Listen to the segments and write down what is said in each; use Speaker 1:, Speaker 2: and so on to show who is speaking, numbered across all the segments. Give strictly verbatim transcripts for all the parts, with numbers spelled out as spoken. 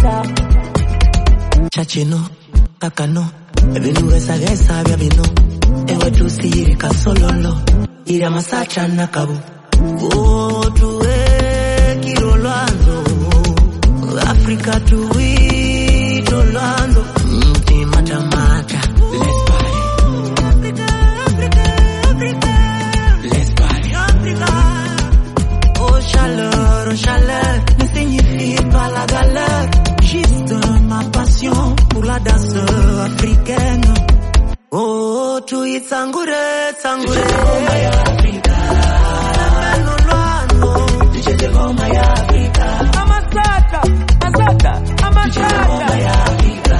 Speaker 1: guitar.
Speaker 2: Chachino, kakano, ebinu esa gesa biabino. Ewe tu siri kasololo, ira masacha nakabu. Oh, tuwe kilolando, Africa tuwe tolando. Mti mata mata, let's party. Africa, Africa, Africa, let's party. Africa. Oh chaleur, oh chaleur, ne signifie pas la galère. Juste ma passion pour la danse africaine. Oh, tu y tsangure, tsangure. Goma ya Africa. Tu cheze goma ya Africa.
Speaker 1: Amasaka, Amasaka, Amasaka.
Speaker 2: Tu cheze goma ya Africa.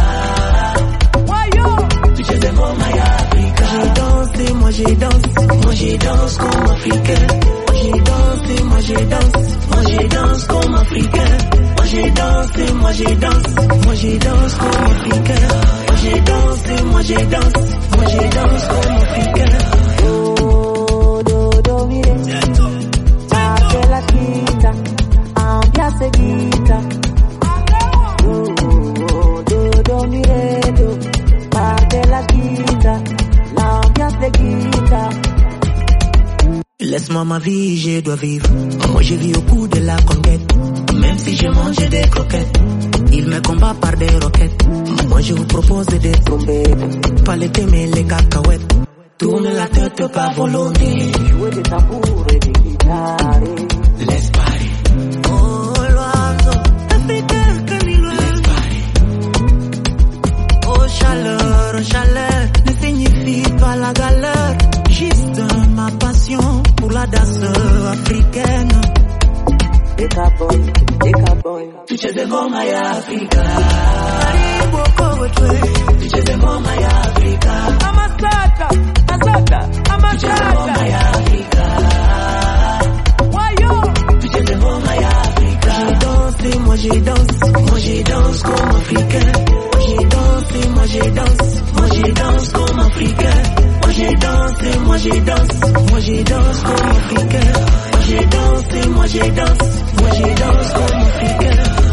Speaker 1: Wayo.
Speaker 2: Tu cheze goma ya Africa. J'ai dansé, moi j'ai dansé, moi j'ai dansé comme africain. Moi j'ai dansé, moi j'ai dansé, moi j'ai dansé comme africain. Moi j'ai dansé, moi j'ai dansé, moi j'ai dansé comme africain. Moi j'ai dansé, moi j'ai dansé, moi j'ai dansé comme africain.
Speaker 1: Do, do, do, mire. Parte la quinta, ambiance guita. Do, do, do, mire, do. Parte la quinta, l'ambiance guita.
Speaker 2: Laisse-moi ma vie, je dois vivre. Moi je vis au bout de la conquête. Même si je mange des croquettes, il me combat par des roquettes. Moi je vous propose des trompettes, pas les thèmes et les cacahuètes. Tourne la tête par volonté,
Speaker 1: jouer des tambours et des guitares.
Speaker 2: Let's party. Oh loiseau, africain Camilo. Let's party. Oh chaleur, oh chaleur, ne signifie pas la galère. Juste ma passion pour la danse africaine.
Speaker 1: Eka boy, eka boy.
Speaker 2: Tu cheze goma ya Africa. Karibu kwa twe. Tu cheze goma ya Africa.
Speaker 1: Amasaka, Amasaka, Amasaka.
Speaker 2: Tu cheze goma ya Africa.
Speaker 1: Wayo.
Speaker 2: Tu cheze goma ya Africa. J'ai dansé, moi j'ai dansé, moi j'ai dansé comme africain. Moi j'ai dansé, moi j'ai dansé, moi j'ai dansé comme africain. Moi j'ai dansé, moi j'ai dansé, moi j'ai dansé comme africain. Moi j'ai dansé, moi j'ai dansé, moi j'ai dansé comme africain.